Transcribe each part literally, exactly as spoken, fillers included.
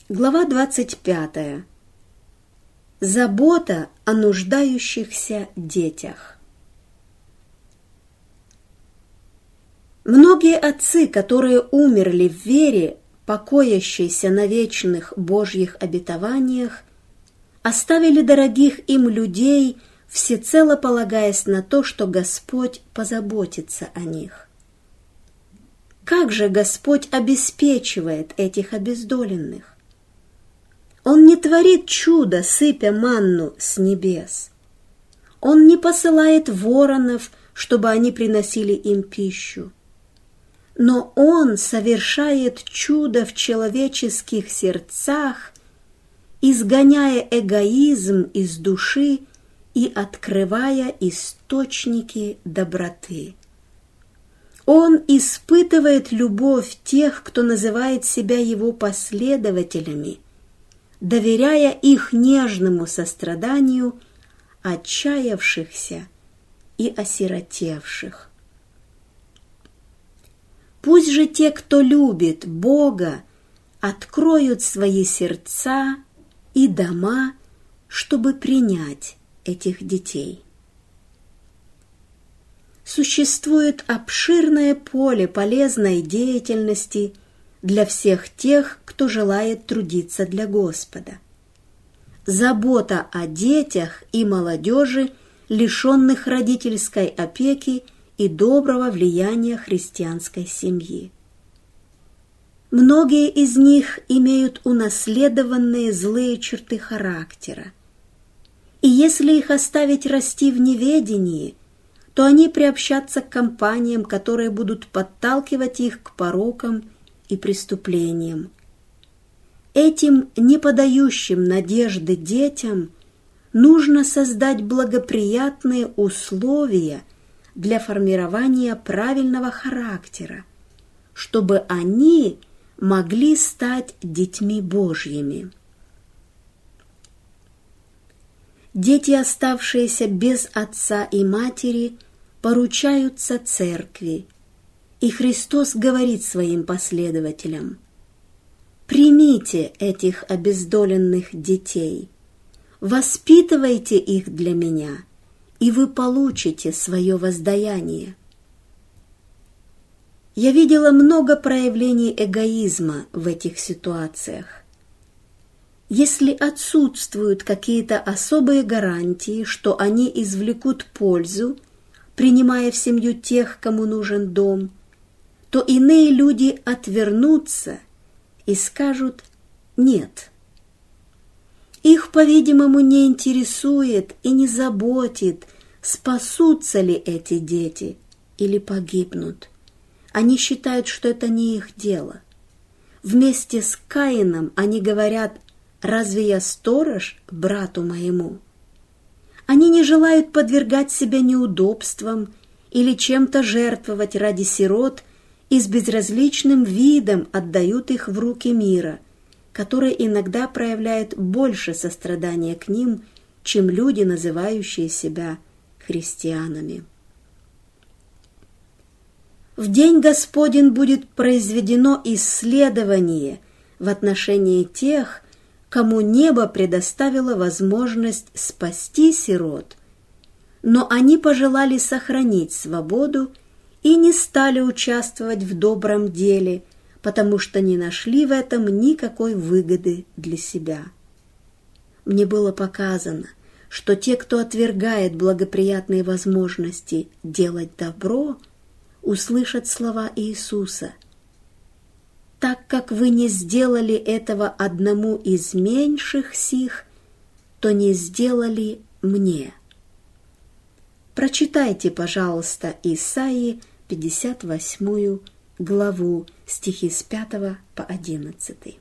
Глава двадцать пятая. Забота о нуждающихся детях. Многие отцы, которые умерли в вере, покоящейся на вечных Божьих обетованиях, оставили дорогих им людей, всецело полагаясь на то, что Господь позаботится о них. Как же Господь обеспечивает этих обездоленных? Он не творит чудо, сыпя манну с небес. Он не посылает воронов, чтобы они приносили им пищу. Но Он совершает чудо в человеческих сердцах, изгоняя эгоизм из души и открывая источники доброты. Он испытывает любовь тех, кто называет себя Его последователями, доверяя их нежному состраданию отчаявшихся и осиротевших. Пусть же те, кто любит Бога, откроют свои сердца и дома, чтобы принять этих детей. Существует обширное поле полезной деятельности для всех тех, кто желает трудиться для Господа. Забота о детях и молодежи, лишенных родительской опеки и доброго влияния христианской семьи. Многие из них имеют унаследованные злые черты характера. И если их оставить расти в неведении, то они приобщатся к компаниям, которые будут подталкивать их к порокам и преступлениям. Этим не подающим надежды детям нужно создать благоприятные условия для формирования правильного характера, чтобы они могли стать детьми Божьими. Дети, оставшиеся без отца и матери, поручаются церкви, и Христос говорит своим последователям: «Примите этих обездоленных детей, воспитывайте их для меня, и вы получите свое воздаяние». Я видела много проявлений эгоизма в этих ситуациях. Если отсутствуют какие-то особые гарантии, что они извлекут пользу, принимая в семью тех, кому нужен дом, то иные люди отвернутся и скажут «нет». Их, по-видимому, не интересует и не заботит, спасутся ли эти дети или погибнут. Они считают, что это не их дело. Вместе с Каином они говорят: «Разве я сторож брату моему?» Они не желают подвергать себя неудобствам или чем-то жертвовать ради сирот и с безразличным видом отдают их в руки мира, который иногда проявляет больше сострадания к ним, чем люди, называющие себя христианами. В день Господень будет произведено исследование в отношении тех, кому небо предоставило возможность спасти сирот, но они пожелали сохранить свободу и не стали участвовать в добром деле, потому что не нашли в этом никакой выгоды для себя. Мне было показано, что те, кто отвергает благоприятные возможности делать добро, услышат слова Иисуса: «Так как вы не сделали этого одному из меньших сих, то не сделали мне». Прочитайте, пожалуйста, Исаии пятьдесят восьмую главу, стихи с пятого по одиннадцатый.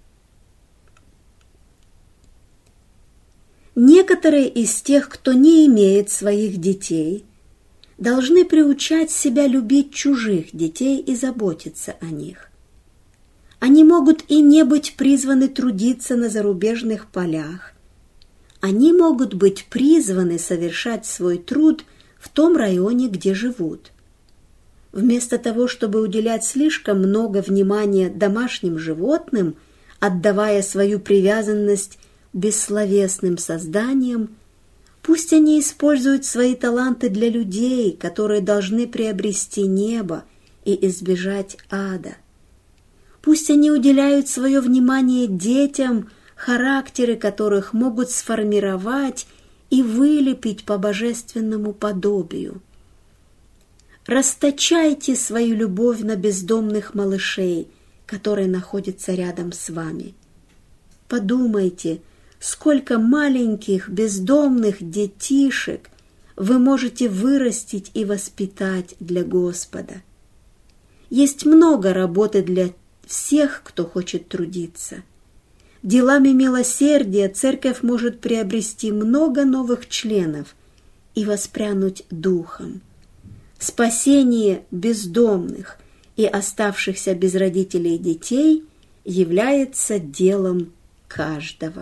Некоторые из тех, кто не имеет своих детей, должны приучать себя любить чужих детей и заботиться о них. Они могут и не быть призваны трудиться на зарубежных полях. Они могут быть призваны совершать свой труд в том районе, где живут. Вместо того, чтобы уделять слишком много внимания домашним животным, отдавая свою привязанность бессловесным созданиям, пусть они используют свои таланты для людей, которые должны приобрести небо и избежать ада. Пусть они уделяют свое внимание детям, характеры которых могут сформировать и вылепить по божественному подобию. Расточайте свою любовь на бездомных малышей, которые находятся рядом с вами. Подумайте, сколько маленьких бездомных детишек вы можете вырастить и воспитать для Господа. Есть много работы для всех, кто хочет трудиться. Делами милосердия церковь может приобрести много новых членов и воспрянуть духом. Спасение бездомных и оставшихся без родителей детей является делом каждого.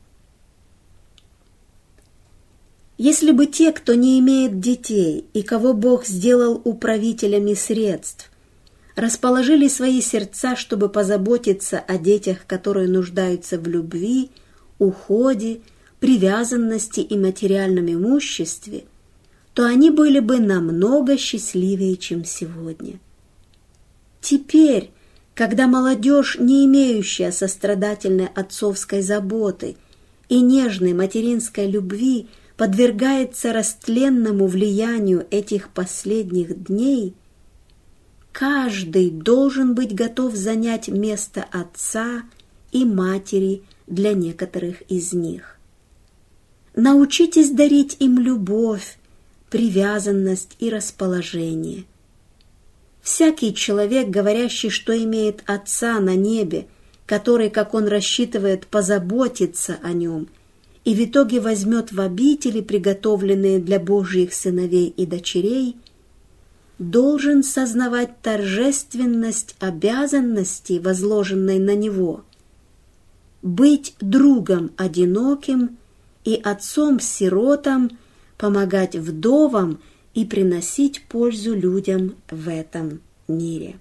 Если бы те, кто не имеет детей и кого Бог сделал управителями средств, расположили свои сердца, чтобы позаботиться о детях, которые нуждаются в любви, уходе, привязанности и материальном имуществе, то они были бы намного счастливее, чем сегодня. Теперь, когда молодежь, не имеющая сострадательной отцовской заботы и нежной материнской любви, подвергается растленному влиянию этих последних дней, каждый должен быть готов занять место отца и матери для некоторых из них. Научитесь дарить им любовь, привязанность и расположение. Всякий человек, говорящий, что имеет Отца на небе, который, как он рассчитывает, позаботится о нем, и в итоге возьмет в обители, приготовленные для Божьих сыновей и дочерей, должен сознавать торжественность обязанности, возложенной на него, быть другом одиноким и отцом-сиротам, помогать вдовам и приносить пользу людям в этом мире.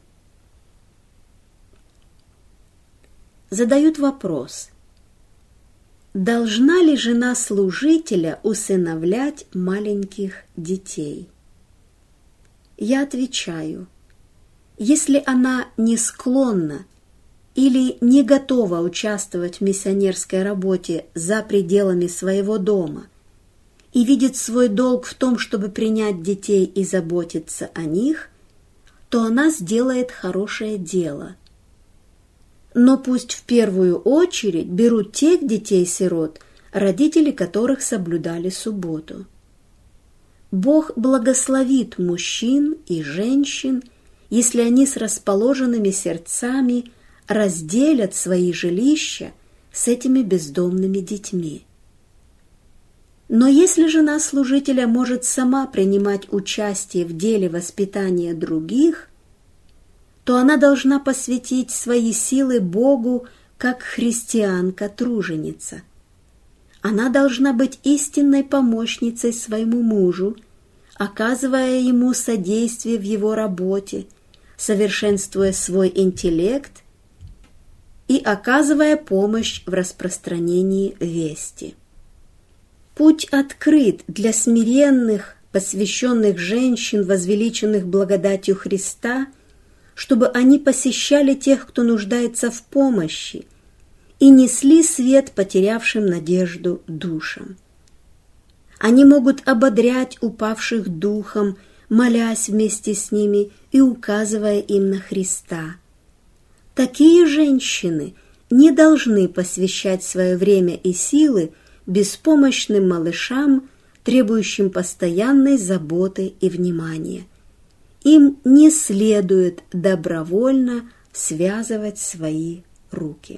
Задают вопрос: должна ли жена служителя усыновлять маленьких детей? Я отвечаю: если она не склонна или не готова участвовать в миссионерской работе за пределами своего дома и видит свой долг в том, чтобы принять детей и заботиться о них, то она сделает хорошее дело. Но пусть в первую очередь берут тех детей-сирот, родители которых соблюдали субботу. Бог благословит мужчин и женщин, если они с расположенными сердцами разделят свои жилища с этими бездомными детьми. Но если жена служителя может сама принимать участие в деле воспитания других, то она должна посвятить свои силы Богу как христианка-труженица. Она должна быть истинной помощницей своему мужу, оказывая ему содействие в его работе, совершенствуя свой интеллект и оказывая помощь в распространении вести. Путь открыт для смиренных, посвященных женщин, возвеличенных благодатью Христа, чтобы они посещали тех, кто нуждается в помощи, и несли свет потерявшим надежду душам. Они могут ободрять упавших духом, молясь вместе с ними и указывая им на Христа. Такие женщины не должны посвящать свое время и силы беспомощным малышам, требующим постоянной заботы и внимания. Им не следует добровольно связывать свои руки.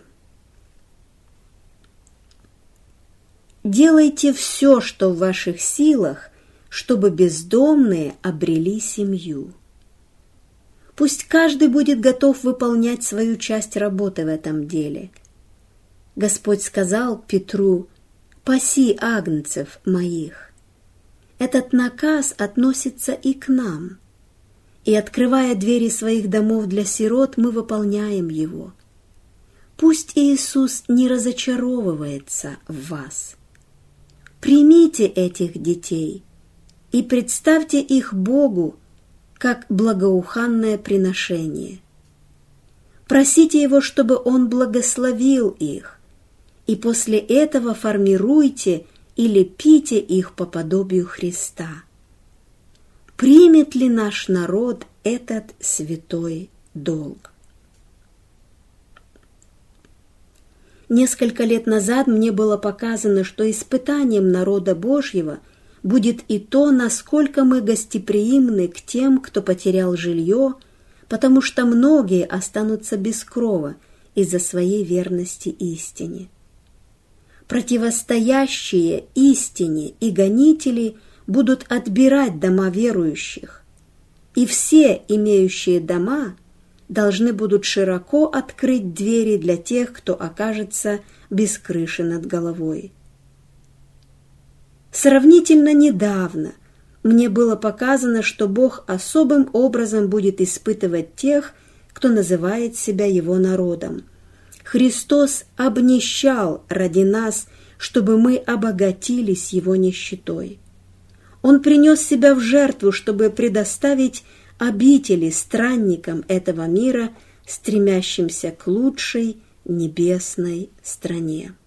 Делайте все, что в ваших силах, чтобы бездомные обрели семью. Пусть каждый будет готов выполнять свою часть работы в этом деле. Господь сказал Петру: «Паси агнцев моих». Этот наказ относится и к нам. И, открывая двери своих домов для сирот, мы выполняем его. Пусть Иисус не разочаровывается в вас. Примите этих детей и представьте их Богу как благоуханное приношение. Просите Его, чтобы Он благословил их, и после этого формируйте или пейте их по подобию Христа. Примет ли наш народ этот святой долг? Несколько лет назад мне было показано, что испытанием народа Божьего будет и то, насколько мы гостеприимны к тем, кто потерял жилье, потому что многие останутся без крова из-за своей верности истине. Противостоящие истине и гонители будут отбирать дома верующих, и все, имеющие дома, должны будут широко открыть двери для тех, кто окажется без крыши над головой. Сравнительно недавно мне было показано, что Бог особым образом будет испытывать тех, кто называет себя Его народом. Христос обнищал ради нас, чтобы мы обогатились Его нищетой. Он принес себя в жертву, чтобы предоставить обители странникам этого мира, стремящимся к лучшей небесной стране.